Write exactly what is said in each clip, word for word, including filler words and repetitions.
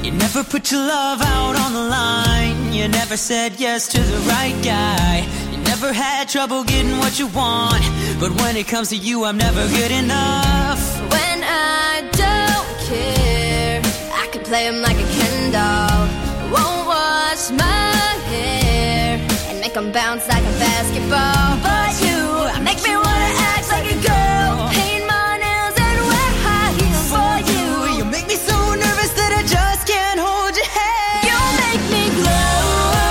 You never put your love out on the line. You never said yes to the right guy. You never had trouble getting what you want. But when it comes to you, I'm never good enough. When I don't care, I can play him like a Ken doll. Won't wash my hair and make him bounce like a basketball. But you make me wanna act like a girl, paint my nails and wear high heels for you. You make me so nervous that I just can't hold your hand. You make me glow,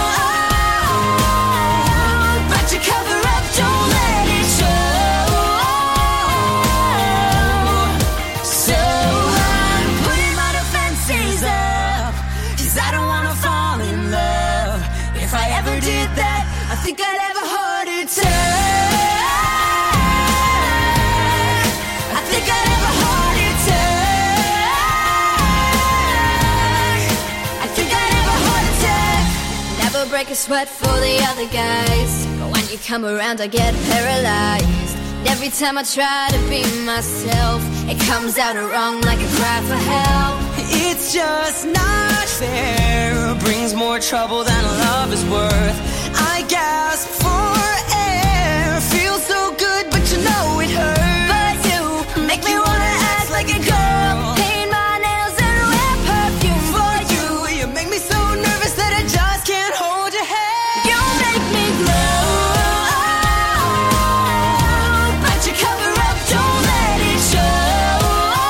but you cover up, don't let it show. So I'm putting my defenses up, 'cause I don't wanna fall in love. If I ever did that, I think I'd have a heart attack. I think I'd have a heart attack. I think I'd have a heart attack. Never break a sweat for the other guys, but when you come around I get paralyzed. And every time I try to be myself, it comes out wrong like a cry for help. It's just not fair. Brings more trouble than love is worth. I gasp for air. Feels so good, but you know it hurts. But you make me wanna act like a girl, paint my nails and wear perfume for you. You make me so nervous that I just can't hold your hand. You make me glow, but you cover up, don't let it show.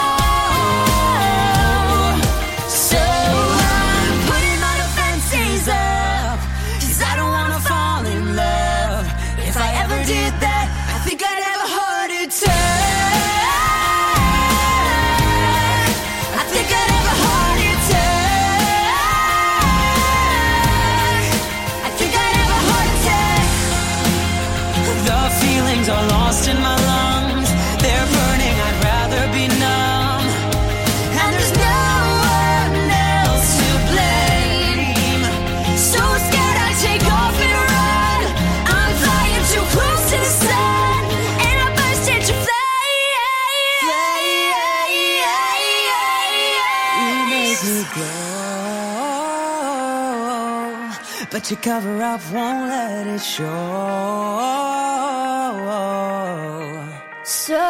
So I'm putting my defenses up, 'cause I don't wanna fall in love. If I ever did that, I think I'd have a heart attack. I think I'd have a heart attack. I think I'd have a heart attack. The feelings are lost in my lungs. They're burning, I'd rather be numb. And there's no one else to blame. So scared I take off and run. I'm flying too close to the sun, and I burst into flame. You make me glow, but your cover up won't let it show. So